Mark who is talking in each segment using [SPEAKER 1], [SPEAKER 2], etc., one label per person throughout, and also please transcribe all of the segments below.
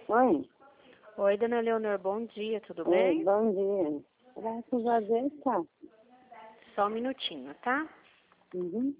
[SPEAKER 1] Oi.
[SPEAKER 2] Oi, dona Leonor, bom dia, tudo
[SPEAKER 1] Oi,
[SPEAKER 2] bem?
[SPEAKER 1] bom dia. Graças a Deus, tá.
[SPEAKER 2] Só um minutinho, tá?
[SPEAKER 1] Uhum.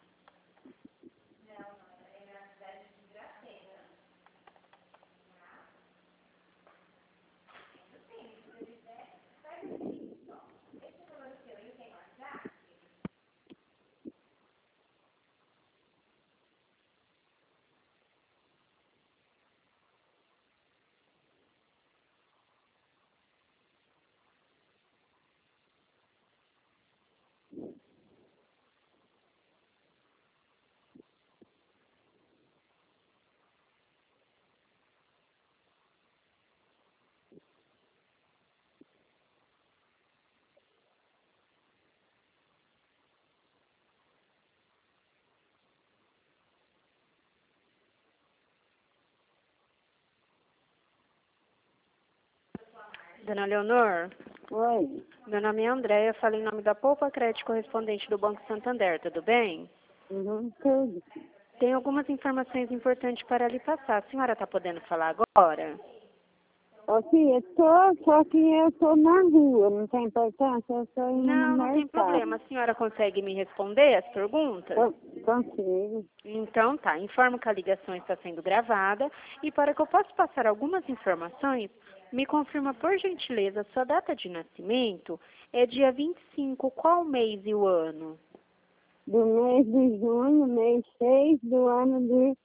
[SPEAKER 2] Dona Leonor,
[SPEAKER 1] Oi.
[SPEAKER 2] meu nome é Andréia, falo em nome da Poupa Crédito correspondente do Banco Santander, tudo bem?
[SPEAKER 1] Uhum, tudo.
[SPEAKER 2] Tem algumas informações importantes para lhe passar. A senhora está podendo falar agora?
[SPEAKER 1] Ô, filha, só que eu tô na rua, não tem importância, eu tô indo no
[SPEAKER 2] Não, não tem
[SPEAKER 1] mercado.
[SPEAKER 2] problema. A senhora consegue me responder as perguntas?
[SPEAKER 1] Consigo.
[SPEAKER 2] Então tá, informo que a ligação está sendo gravada e para que eu possa passar algumas informações, me confirma por gentileza sua data de nascimento é dia 25, qual mês e o ano?
[SPEAKER 1] Do mês de junho, mês 6 do ano de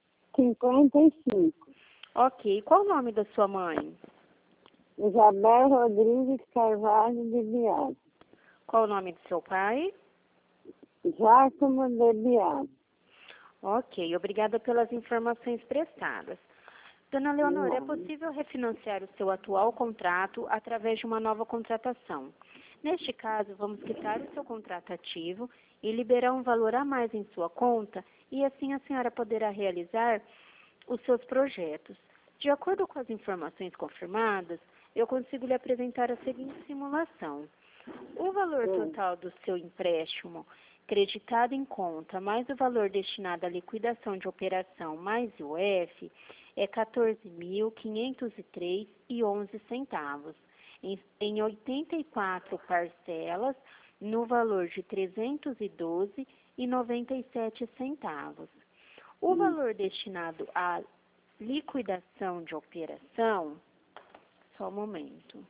[SPEAKER 1] 55.
[SPEAKER 2] Ok, qual o nome da sua mãe?
[SPEAKER 1] Isabel Rodrigues Carvalho de Biado.
[SPEAKER 2] Qual o nome do seu pai?
[SPEAKER 1] Giacomo de Biado.
[SPEAKER 2] Ok, obrigada pelas informações prestadas. Dona Leonor, é possível refinanciar o seu atual contrato através de uma nova contratação. Neste caso, vamos quitar o seu contrato ativo e liberar um valor a mais em sua conta e assim a senhora poderá realizar os seus projetos. De acordo com as informações confirmadas, eu consigo lhe apresentar a seguinte simulação. O valor total do seu empréstimo creditado em conta, mais o valor destinado à liquidação de operação, mais o F, é R$ 14.503,11, em 84 parcelas, no valor de R$ 312,97. O valor destinado à liquidação de operação, só um momento.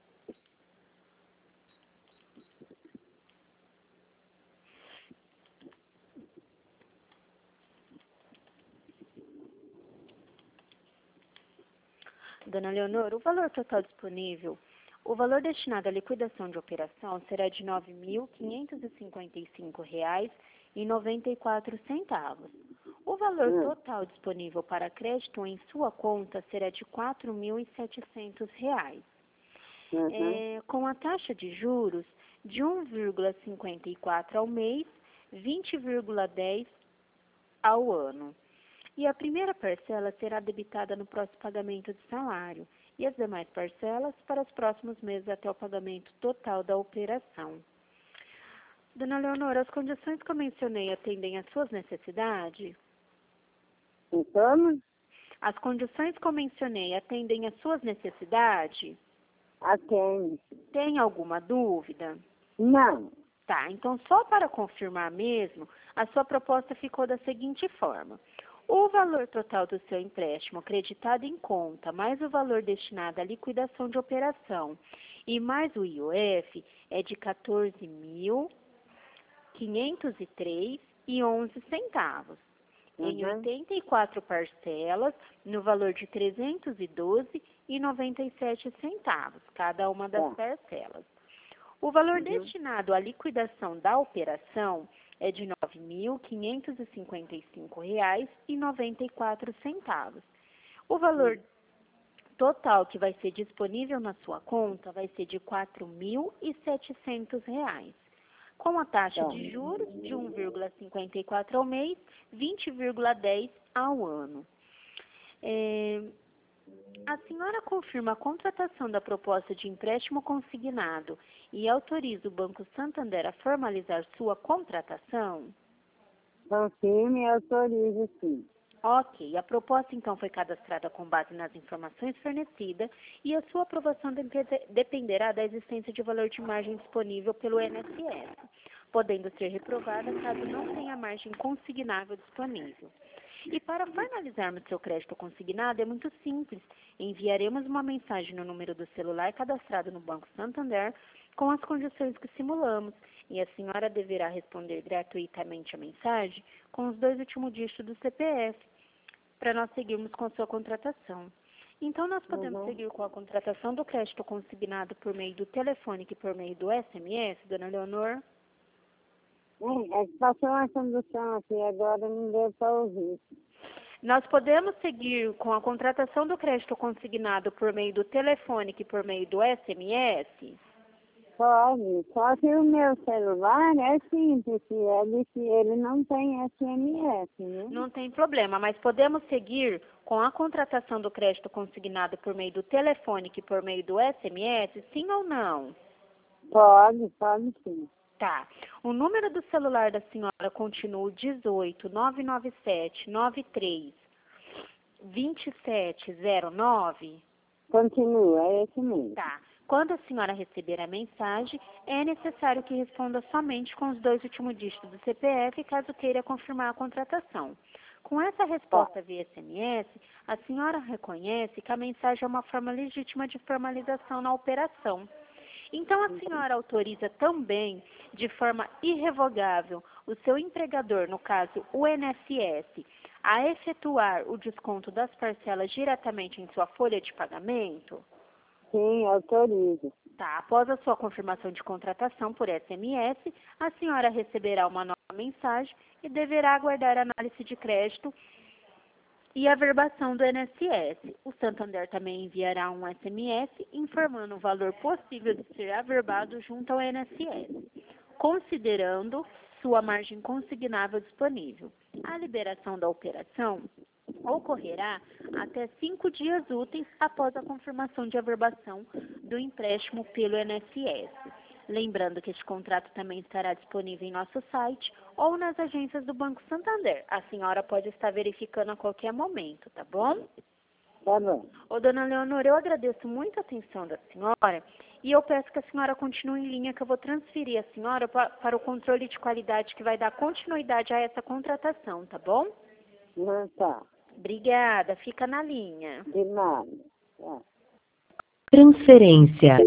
[SPEAKER 2] Dona Leonor, o valor total disponível, o valor destinado à liquidação de operação será de R$ 9.555,94. O valor total disponível para crédito em sua conta será de R$ 4.700. Com a taxa de juros de 1,54 ao mês, 20,10 ao ano. E a primeira parcela será debitada no próximo pagamento de salário e as demais parcelas para os próximos meses até o pagamento total da operação. Dona Leonor, as condições que eu mencionei atendem às suas necessidades?
[SPEAKER 1] Então,
[SPEAKER 2] As condições que eu mencionei atendem às suas necessidades?
[SPEAKER 1] atende.
[SPEAKER 2] Tem alguma dúvida?
[SPEAKER 1] Não.
[SPEAKER 2] Tá, então só para confirmar mesmo, a sua proposta ficou da seguinte forma. O valor total do seu empréstimo acreditado em conta, mais o valor destinado à liquidação de operação e mais o IOF é de R$ 14.503,11, em 84 parcelas, no valor de R$ 312,97, cada uma das parcelas. O valor destinado à liquidação da operação é de R$ 9.555,94. O valor total que vai ser disponível na sua conta vai ser de R$ 4.700, com a taxa de juros de 1,54 ao mês, 20,10 ao ano. A senhora confirma a contratação da proposta de empréstimo consignado e autoriza o Banco Santander a formalizar sua contratação?
[SPEAKER 1] Confirme e autorize, sim.
[SPEAKER 2] Ok, a proposta então foi cadastrada com base nas informações fornecidas e a sua aprovação dependerá da existência de valor de margem disponível pelo INSS, podendo ser reprovada caso não tenha margem consignável disponível. E para formalizarmos seu crédito consignado é muito simples. Enviaremos uma mensagem no número do celular cadastrado no Banco Santander com as condições que simulamos e a senhora deverá responder gratuitamente a mensagem com os 2 últimos dígitos do CPF para nós seguirmos com sua contratação. Então, nós podemos seguir com a contratação do crédito consignado por meio do telefônico e por meio do SMS, dona Leonor?
[SPEAKER 1] É que passou uma condução aqui agora, não deu para ouvir.
[SPEAKER 2] Nós podemos seguir com a contratação do crédito consignado por meio do telefônico e por meio do SMS?
[SPEAKER 1] Pode, só que o meu celular é simples, ele não tem SMS, né?
[SPEAKER 2] Não tem problema, mas podemos seguir com a contratação do crédito consignado por meio do telefônico e por meio do SMS, sim ou não?
[SPEAKER 1] Pode sim.
[SPEAKER 2] Tá. O número do celular da senhora continua o 18 997 93 2709?
[SPEAKER 1] Continua, é esse mesmo.
[SPEAKER 2] Tá. Quando a senhora receber a mensagem, é necessário que responda somente com os 2 últimos dígitos do CPF, caso queira confirmar a contratação. Com essa resposta via SMS, a senhora reconhece que a mensagem é uma forma legítima de formalização na operação. Então, a senhora autoriza também, de forma irrevogável, o seu empregador, no caso o INSS, a efetuar o desconto das parcelas diretamente em sua folha de pagamento?
[SPEAKER 1] Sim, autorizo.
[SPEAKER 2] Tá. Após a sua confirmação de contratação por SMS, a senhora receberá uma nova mensagem e deverá aguardar a análise de crédito e a averbação do INSS. O Santander também enviará um SMS informando o valor possível de ser averbado junto ao INSS, considerando sua margem consignável disponível. A liberação da operação ocorrerá até 5 dias úteis após a confirmação de averbação do empréstimo pelo INSS. Lembrando que este contrato também estará disponível em nosso site ou nas agências do Banco Santander. A senhora pode estar verificando a qualquer momento, tá bom?
[SPEAKER 1] Tá bom.
[SPEAKER 2] Ô, dona Leonor, eu agradeço muito a atenção da senhora e eu peço que a senhora continue em linha, que eu vou transferir a senhora para o controle de qualidade que vai dar continuidade a essa contratação, tá bom?
[SPEAKER 1] Não tá.
[SPEAKER 2] Obrigada, fica na linha.
[SPEAKER 1] De nada. Tá.
[SPEAKER 3] Transferência.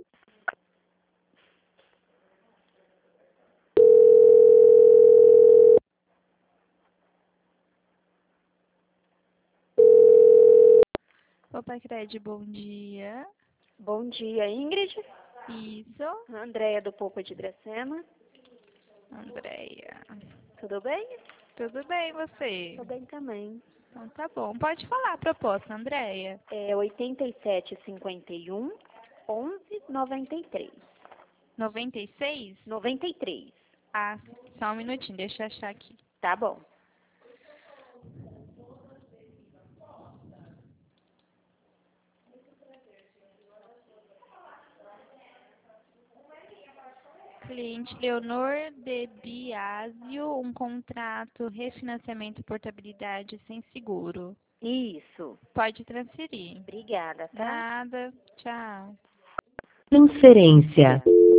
[SPEAKER 4] Opa, Cred, bom dia.
[SPEAKER 2] Bom dia, Ingrid.
[SPEAKER 4] Isso,
[SPEAKER 2] Andréia do Poupa de Dracena.
[SPEAKER 4] Andréia.
[SPEAKER 2] Tudo bem?
[SPEAKER 4] Tudo bem, você?
[SPEAKER 2] Tudo bem também.
[SPEAKER 4] Então tá bom. Pode falar a proposta, Andréia.
[SPEAKER 2] É 8751 1193.
[SPEAKER 4] 96?
[SPEAKER 2] 93.
[SPEAKER 4] Ah, só um minutinho, deixa eu achar aqui.
[SPEAKER 2] Tá bom.
[SPEAKER 4] Cliente Leonor de Biásio, um contrato, refinanciamento e portabilidade sem seguro.
[SPEAKER 2] Isso.
[SPEAKER 4] Pode transferir.
[SPEAKER 2] Obrigada, tá?
[SPEAKER 4] Nada, tchau.
[SPEAKER 3] Transferência.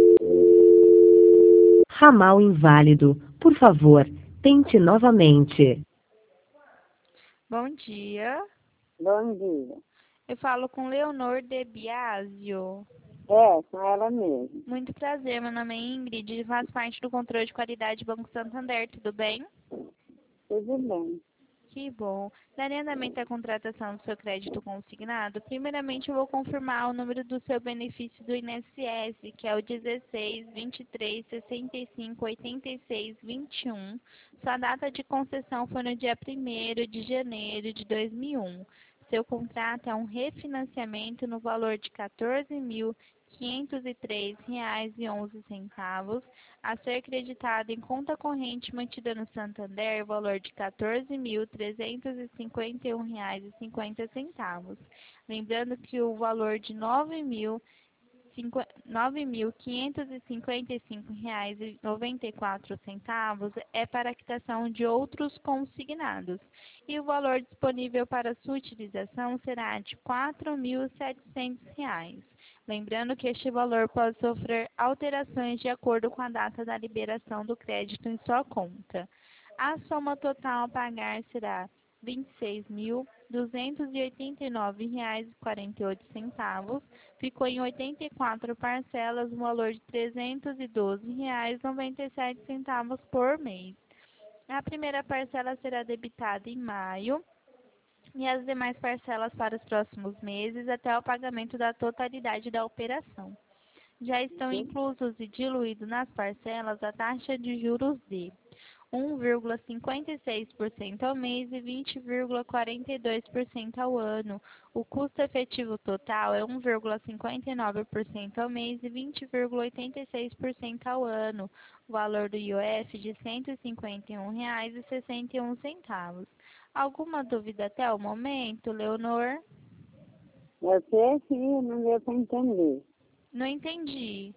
[SPEAKER 3] Ramal inválido. Por favor, tente novamente.
[SPEAKER 4] Bom dia.
[SPEAKER 1] Bom dia.
[SPEAKER 4] Eu falo com Leonor de Biásio.
[SPEAKER 1] É, com ela mesmo.
[SPEAKER 4] Muito prazer, meu nome é Ingrid e faço parte do controle de qualidade Banco Santander, tudo bem?
[SPEAKER 1] Tudo bem.
[SPEAKER 4] Que bom. Daria andamento à contratação do seu crédito consignado? Primeiramente, eu vou confirmar o número do seu benefício do INSS, que é o 16 23 65 86 21. Sua data de concessão foi no dia 1º de janeiro de 2001. Seu contrato é um refinanciamento no valor de R$ 14.503,11, a ser creditado em conta corrente mantida no Santander, valor de R$ 14.351,50. Lembrando que o valor de R$ 9.555,94 é para a quitação de outros consignados e o valor disponível para sua utilização será de R$ 4.700. Lembrando que este valor pode sofrer alterações de acordo com a data da liberação do crédito em sua conta. A soma total a pagar será R$ 26.289,48. Ficou em 84 parcelas, um valor de R$ 312,97 por mês. A primeira parcela será debitada em maio e as demais parcelas para os próximos meses até o pagamento da totalidade da operação. Já estão inclusos e diluídos nas parcelas a taxa de juros de 1,56% ao mês e 20,42% ao ano. O custo efetivo total é 1,59% ao mês e 20,86% ao ano. O valor do IOF de R$ 151,61. Alguma dúvida até o momento, Leonor?
[SPEAKER 1] Eu sei sim, não deu para entender.
[SPEAKER 4] Não entendi.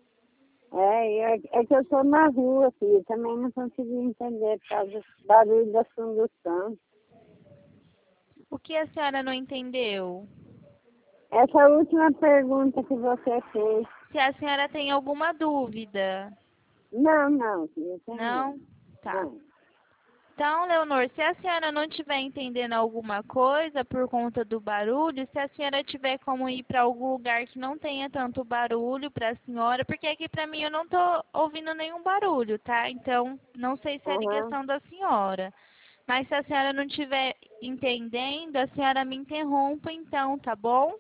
[SPEAKER 1] É que eu estou na rua, filho. Também não consegui entender por causa do barulho da condução.
[SPEAKER 4] O que a senhora não entendeu?
[SPEAKER 1] Essa última pergunta que você fez.
[SPEAKER 4] Se a senhora tem alguma dúvida.
[SPEAKER 1] Não, filho.
[SPEAKER 4] Não? Tá.
[SPEAKER 1] Não.
[SPEAKER 4] Então, Leonor, se a senhora não estiver entendendo alguma coisa por conta do barulho, se a senhora tiver como ir para algum lugar que não tenha tanto barulho para a senhora, porque aqui para mim eu não estou ouvindo nenhum barulho, tá? Então, não sei se é ligação da senhora. Mas se a senhora não estiver entendendo, a senhora me interrompa então, tá bom?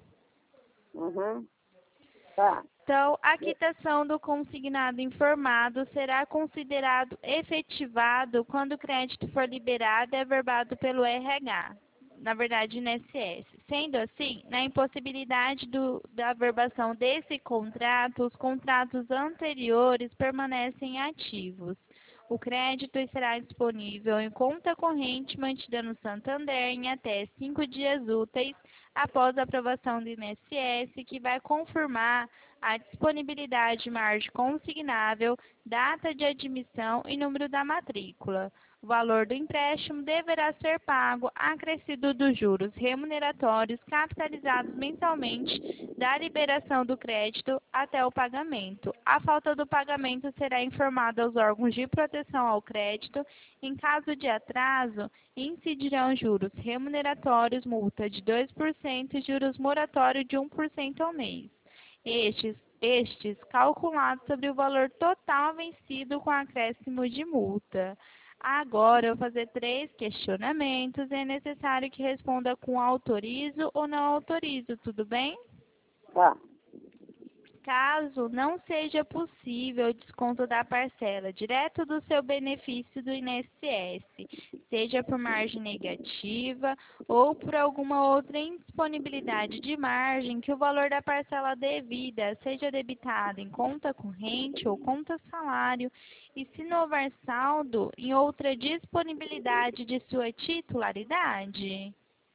[SPEAKER 1] Tá.
[SPEAKER 4] Então, a quitação do consignado informado será considerado efetivado quando o crédito for liberado e averbado pelo RH, na verdade, INSS. Sendo assim, na impossibilidade da averbação desse contrato, os contratos anteriores permanecem ativos. O crédito estará disponível em conta corrente mantida no Santander em até 5 dias úteis após a aprovação do INSS, que vai confirmar a disponibilidade de margem consignável, data de admissão e número da matrícula. O valor do empréstimo deverá ser pago acrescido dos juros remuneratórios capitalizados mensalmente da liberação do crédito até o pagamento. A falta do pagamento será informada aos órgãos de proteção ao crédito. Em caso de atraso, incidirão juros remuneratórios, multa de 2% e juros moratórios de 1% ao mês. Estes calculados sobre o valor total vencido com acréscimo de multa. Agora, eu vou fazer 3 questionamentos e é necessário que responda com autorizo ou não autorizo, tudo bem?
[SPEAKER 1] Tá.
[SPEAKER 4] Caso não seja possível o desconto da parcela direto do seu benefício do INSS, seja por margem negativa ou por alguma outra indisponibilidade de margem, que o valor da parcela devida seja debitado em conta corrente ou conta salário, e se não houver saldo, em outra disponibilidade de sua titularidade.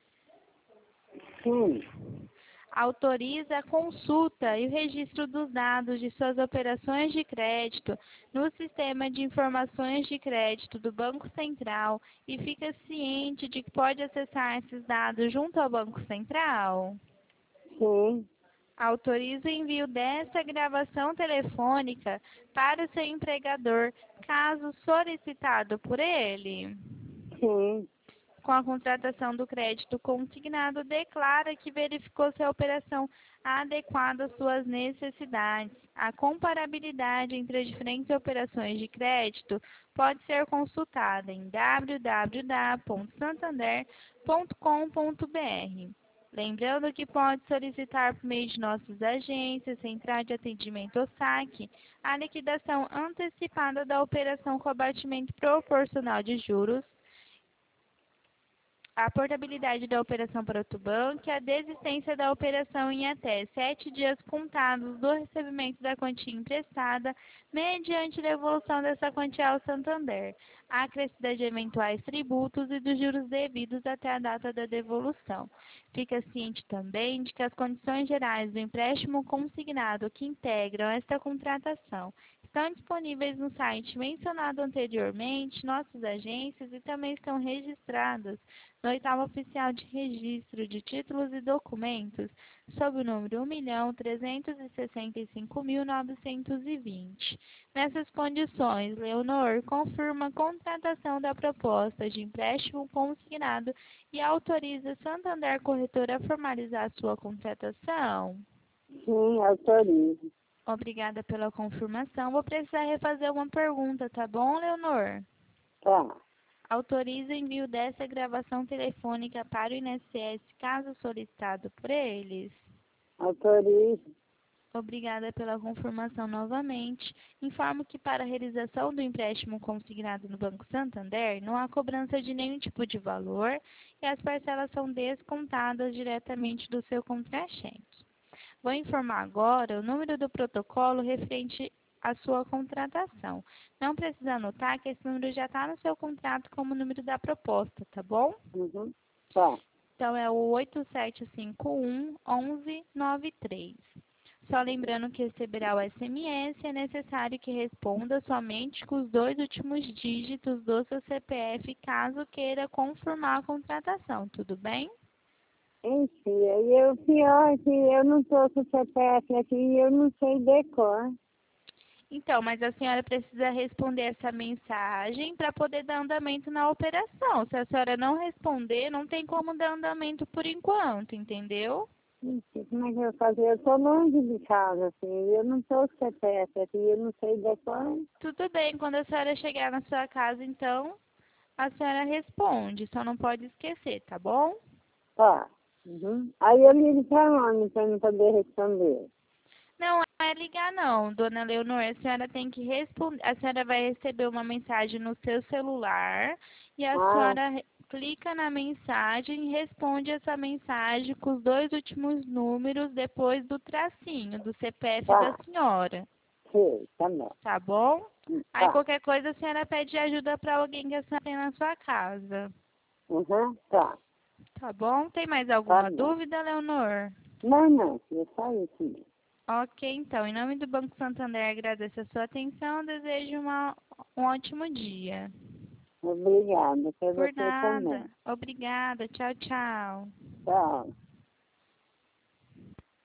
[SPEAKER 1] Sim.
[SPEAKER 4] Autoriza a consulta e o registro dos dados de suas operações de crédito no Sistema de Informações de Crédito do Banco Central e fica ciente de que pode acessar esses dados junto ao Banco Central?
[SPEAKER 1] Sim.
[SPEAKER 4] Autoriza o envio desta gravação telefônica para o seu empregador, caso solicitado por ele.
[SPEAKER 1] Sim.
[SPEAKER 4] Com a contratação do crédito consignado, declara que verificou se a operação adequada às suas necessidades. A comparabilidade entre as diferentes operações de crédito pode ser consultada em www.santander.com.br. Lembrando que pode solicitar por meio de nossas agências, Central de Atendimento ou SAC, a liquidação antecipada da operação com abatimento proporcional de juros, a portabilidade da operação para outro banco e a desistência da operação em até 7 dias contados do recebimento da quantia emprestada, mediante devolução dessa quantia ao Santander, a acrescida de eventuais tributos e dos juros devidos até a data da devolução. Fica ciente também de que as condições gerais do empréstimo consignado que integram esta contratação estão disponíveis no site mencionado anteriormente, nossas agências, e também estão registradas no Oitavo Oficial de Registro de Títulos e Documentos, sob o número 1.365.920. Nessas condições, Leonor confirma a contratação da proposta de empréstimo consignado e autoriza Santander Corretora a formalizar sua contratação.
[SPEAKER 1] Sim, autorizo.
[SPEAKER 4] Obrigada pela confirmação. Vou precisar refazer uma pergunta, tá bom, Leonor?
[SPEAKER 1] Tá.
[SPEAKER 4] Autoriza o envio dessa gravação telefônica para o INSS, caso solicitado por eles.
[SPEAKER 1] Autorizo.
[SPEAKER 4] Obrigada pela confirmação novamente. Informo que para a realização do empréstimo consignado no Banco Santander, não há cobrança de nenhum tipo de valor e as parcelas são descontadas diretamente do seu contra-cheque. Vou informar agora o número do protocolo referente à sua contratação. Não precisa anotar que esse número já está no seu contrato como número da proposta, tá bom?
[SPEAKER 1] Uhum. Tá.
[SPEAKER 4] Então é o 8751-1193. Só lembrando que receberá o SMS, é necessário que responda somente com os 2 últimos dígitos do seu CPF, caso queira confirmar a contratação, tudo bem?
[SPEAKER 1] Enfim, e o pior é que eu não estou com o CPF aqui e eu não sei decor.
[SPEAKER 4] Então, mas a senhora precisa responder essa mensagem para poder dar andamento na operação. Se a senhora não responder, não tem como dar andamento por enquanto, entendeu?
[SPEAKER 1] Ixi, como é que eu vou fazer? Eu estou longe de casa, assim, eu não estou com o CPF aqui, eu não sei decor.
[SPEAKER 4] Tudo bem, quando a senhora chegar na sua casa, então, a senhora responde, só não pode esquecer, tá bom?
[SPEAKER 1] Tá. Uhum. Aí eu ligo para onde para não poder responder?
[SPEAKER 4] Não é ligar não, dona Leonor, a senhora tem que responder, a senhora vai receber uma mensagem no seu celular e a
[SPEAKER 1] Ah,
[SPEAKER 4] senhora clica na mensagem e responde essa mensagem com os 2 últimos números depois do tracinho do CPF da
[SPEAKER 1] tá.
[SPEAKER 4] senhora,
[SPEAKER 1] Sei, tá bom.
[SPEAKER 4] tá bom? Aí
[SPEAKER 1] Tá.
[SPEAKER 4] qualquer coisa a senhora pede ajuda para alguém que a senhora tem na sua casa,
[SPEAKER 1] Uhum. Tá.
[SPEAKER 4] tá bom? Tem mais
[SPEAKER 1] Tá
[SPEAKER 4] alguma
[SPEAKER 1] bom.
[SPEAKER 4] dúvida, Leonor?
[SPEAKER 1] Não, é só isso mesmo.
[SPEAKER 4] Ok, então, em nome do Banco Santander, agradeço a sua atenção, desejo um ótimo dia.
[SPEAKER 1] Obrigada, para
[SPEAKER 4] Por
[SPEAKER 1] você
[SPEAKER 4] nada.
[SPEAKER 1] também.
[SPEAKER 4] Obrigada. Tchau, tchau.
[SPEAKER 1] Tchau.